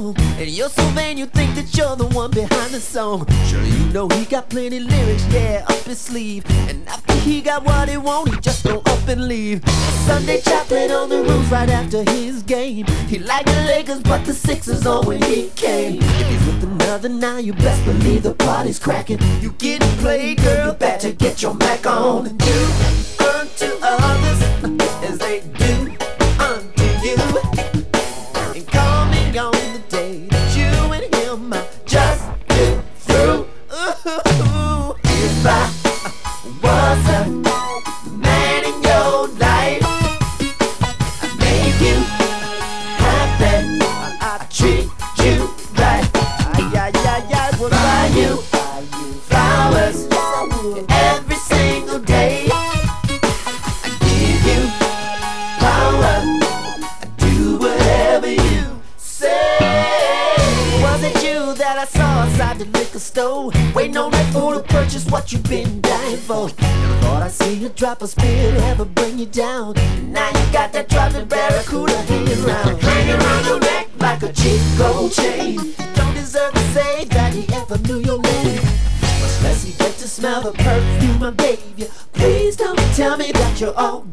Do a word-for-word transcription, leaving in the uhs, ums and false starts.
wrong, and you're so vain you think that you're the one behind the song. Sure, you know he got plenty lyrics, yeah, up his sleeve, and after he got what he wanted, he just go up and leave. Sunday chocolate on the roof right after his game. He liked the Lakers, but the Sixers on when he came. If he's with another now, you best believe the party's cracking. You getting played, girl, you better get your Mac on. And do unto others as they do unto you, and coming on the day that you and him are just get through. Ooh, if I was a man in your life, I'd make you happy, I'd treat you right. Ay, ay, ay, ay, would buy you flowers every single day. I'd give you power, I'd do whatever you say. Was it you that I saw outside the liquor store, waiting on that fool to purchase what you've been dying for? Never thought I'd see you drop a spit ever bring you down. Now you got that dropping barracuda hanging around, hanging around your neck like a cheap gold chain. You don't deserve to say that he ever knew your name, much less he get to smell the perfume I gave you. Please don't tell me that you're all